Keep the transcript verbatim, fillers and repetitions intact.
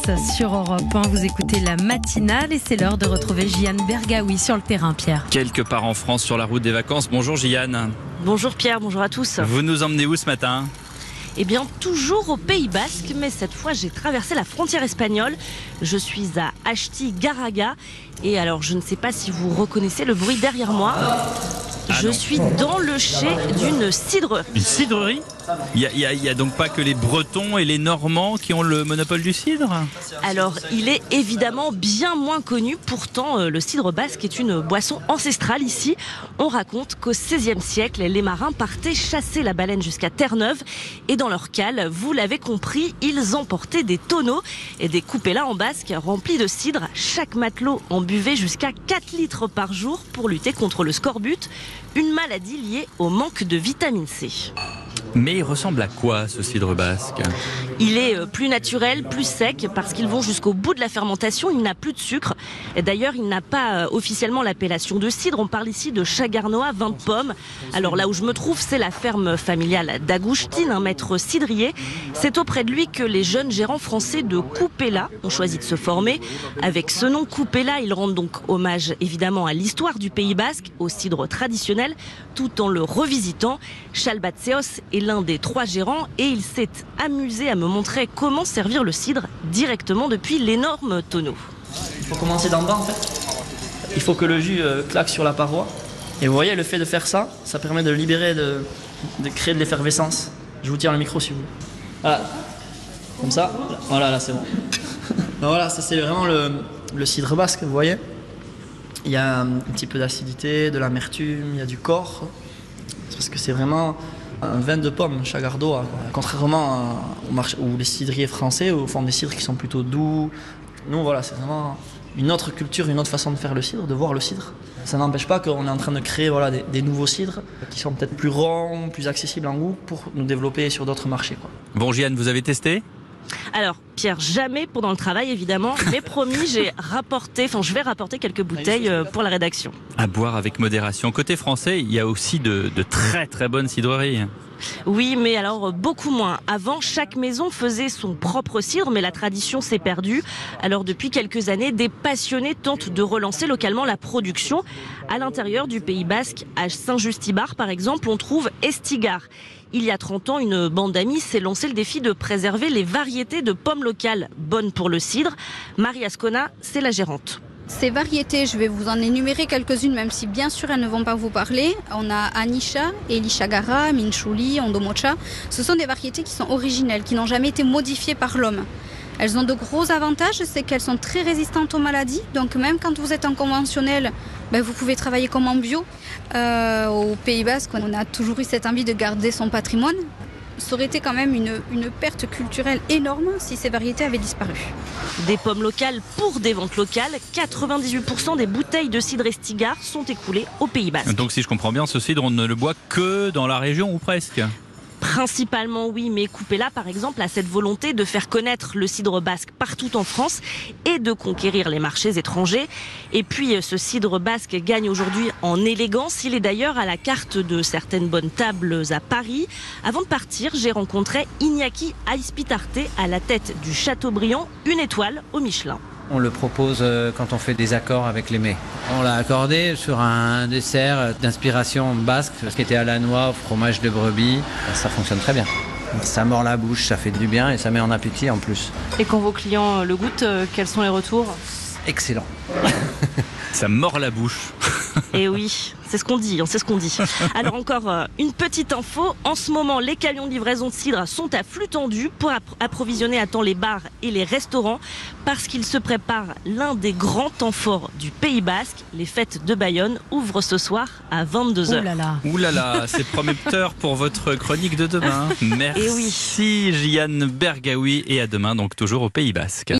sur Europe un. Vous écoutez la matinale et c'est l'heure de retrouver Jeanne Bergaoui sur le terrain, Pierre. Quelque part en France sur la route des vacances. Bonjour Jeanne. Bonjour Pierre, bonjour à tous. Vous nous emmenez où ce matin ? Eh bien, toujours au Pays Basque, mais cette fois j'ai traversé la frontière espagnole. Je suis à Astigarraga et alors je ne sais pas si vous reconnaissez le bruit derrière moi. Ah je non. suis dans le chai d'une cidrerie. Une cidrerie ? Il n'y a, a, a donc pas que les Bretons et les Normands qui ont le monopole du cidre ? Alors, il est évidemment bien moins connu. Pourtant, euh, le cidre basque est une boisson ancestrale ici. On raconte qu'au seizième siècle, les marins partaient chasser la baleine jusqu'à Terre-Neuve. Et dans leur cale, vous l'avez compris, ils emportaient des tonneaux et des coupellas en basque remplis de cidre. Chaque matelot en buvait jusqu'à quatre litres par jour pour lutter contre le scorbut, une maladie liée au manque de vitamine C. Mais il ressemble à quoi ce cidre basque ? Il est plus naturel, plus sec, parce qu'ils vont jusqu'au bout de la fermentation. Il n'a plus de sucre. Et d'ailleurs, il n'a pas officiellement l'appellation de cidre. On parle ici de Chagarnoa, vin de pomme. Alors là où je me trouve, c'est la ferme familiale d'Agustin, un maître cidrier. C'est auprès de lui que les jeunes gérants français de Coupella ont choisi de se former. Avec ce nom Coupella, ils rendent donc hommage évidemment à l'histoire du Pays Basque, au cidre traditionnel, tout en le revisitant. Chalbatseos est l'un des trois gérants et il s'est amusé à me montrer comment servir le cidre directement depuis l'énorme tonneau. Il faut commencer d'en bas en fait. Il faut que le jus euh, claque sur la paroi. Et vous voyez, le fait de faire ça, ça permet de libérer, de, de créer de l'effervescence. Je vous tiens le micro si vous voulez. Voilà. Comme ça. Voilà, là c'est bon. Donc voilà, ça c'est vraiment le, le cidre basque, vous voyez. Il y a un petit peu d'acidité, de l'amertume, il y a du corps. Parce que c'est vraiment un vin de pomme, Chagardoa. Contrairement au marché, où les cidriers français font des cidres qui sont plutôt doux. Nous, voilà, c'est vraiment une autre culture, une autre façon de faire le cidre, de voir le cidre. Ça n'empêche pas qu'on est en train de créer voilà, des, des nouveaux cidres qui sont peut-être plus ronds, plus accessibles en goût pour nous développer sur d'autres marchés, quoi. Bon, Jeanne, vous avez testé ? Alors, Pierre, jamais pendant le travail, évidemment, mais promis, j'ai rapporté, enfin, je vais rapporter quelques bouteilles pour la rédaction. À boire avec modération. Côté français, il y a aussi de, de très très bonnes cidreries. Oui, mais alors beaucoup moins. Avant, chaque maison faisait son propre cidre, mais la tradition s'est perdue. Alors depuis quelques années, des passionnés tentent de relancer localement la production. À l'intérieur du Pays Basque, à Saint-Justibar par exemple, on trouve Estigar. Il y a trente ans, une bande d'amis s'est lancé le défi de préserver les variétés de pommes locales bonnes pour le cidre. Marie Ascona, c'est la gérante. Ces variétés, je vais vous en énumérer quelques-unes, même si bien sûr elles ne vont pas vous parler. On a Anisha, Elishagara, Minchouli, Ondomocha. Ce sont des variétés qui sont originelles, qui n'ont jamais été modifiées par l'homme. Elles ont de gros avantages, c'est qu'elles sont très résistantes aux maladies. Donc même quand vous êtes en conventionnel, ben vous pouvez travailler comme en bio. Euh, au Pays Basque, on a toujours eu cette envie de garder son patrimoine. Ça aurait été quand même une, une perte culturelle énorme si ces variétés avaient disparu. Des pommes locales pour des ventes locales. quatre-vingt-dix-huit pour cent des bouteilles de cidre Estigar sont écoulées au Pays Basque. Donc si je comprends bien, ce cidre, on ne le boit que dans la région ou presque ? Principalement oui, mais Coupella par exemple a cette volonté de faire connaître le cidre basque partout en France et de conquérir les marchés étrangers. Et puis ce cidre basque gagne aujourd'hui en élégance. Il est d'ailleurs à la carte de certaines bonnes tables à Paris. Avant de partir, j'ai rencontré Iñaki Aizpitarte à la tête du Châteaubriand, une étoile au Michelin. On le propose quand on fait des accords avec les mets. On l'a accordé sur un dessert d'inspiration basque, qui était à la noix, au fromage de brebis. Ça fonctionne très bien. Ça mord la bouche, ça fait du bien et ça met en appétit en plus. Et quand vos clients le goûtent, quels sont les retours ? Excellent. Ça mord la bouche. Et oui, c'est ce qu'on dit, c'est ce qu'on dit. Alors encore euh, une petite info, en ce moment les camions de livraison de cidre sont à flux tendu pour app- approvisionner à temps les bars et les restaurants parce qu'il se prépare l'un des grands temps forts du Pays Basque. Les fêtes de Bayonne ouvrent ce soir à vingt-deux heures. Ouh là là. Ouh là là, c'est prometteur pour votre chronique de demain. Merci Et oui. Jeanne Bergaoui et à demain donc toujours au Pays Basque.